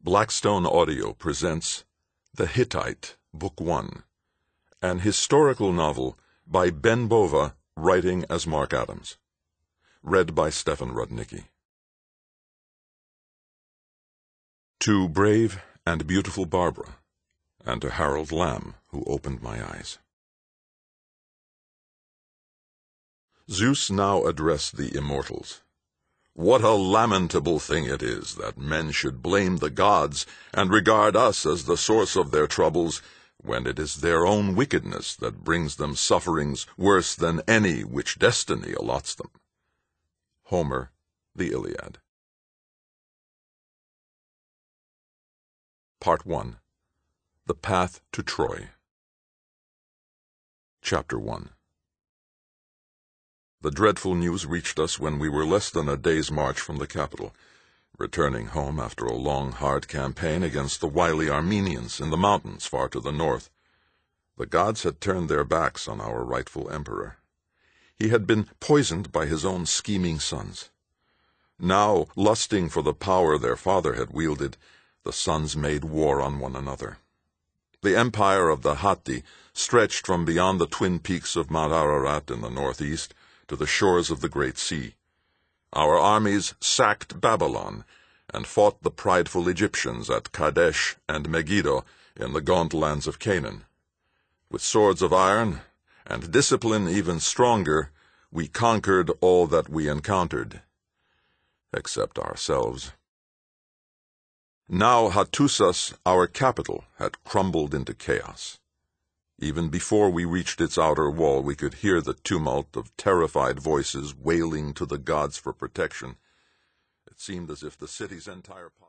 Blackstone Audio presents The Hittite, Book 1, an historical novel by Ben Bova, writing as Mark Adams. Read by Stefan Rudnicki. To brave and beautiful Barbara, and to Harold Lamb, who opened my eyes. Zeus now addressed the immortals. What a lamentable thing it is that men should blame the gods and regard us as the source of their troubles, when it is their own wickedness that brings them sufferings worse than any which destiny allots them. Homer, The Iliad. Part 1. The Path to Troy. Chapter 1. The dreadful news reached us when we were less than a day's march from the capital, returning home after a long, hard campaign against the wily Armenians in the mountains far to the north. The gods had turned their backs on our rightful emperor. He had been poisoned by his own scheming sons. Now, lusting for the power their father had wielded, the sons made war on one another. The empire of the Hatti stretched from beyond the twin peaks of Mount Ararat in the northeast to the shores of the Great Sea. Our armies sacked Babylon and fought the prideful Egyptians at Kadesh and Megiddo in the gaunt lands of Canaan. With swords of iron and discipline even stronger, we conquered all that we encountered, except ourselves. Now Hattusas, our capital, had crumbled into chaos. Even before we reached its outer wall, we could hear the tumult of terrified voices wailing to the gods for protection. It seemed as if the city's entire population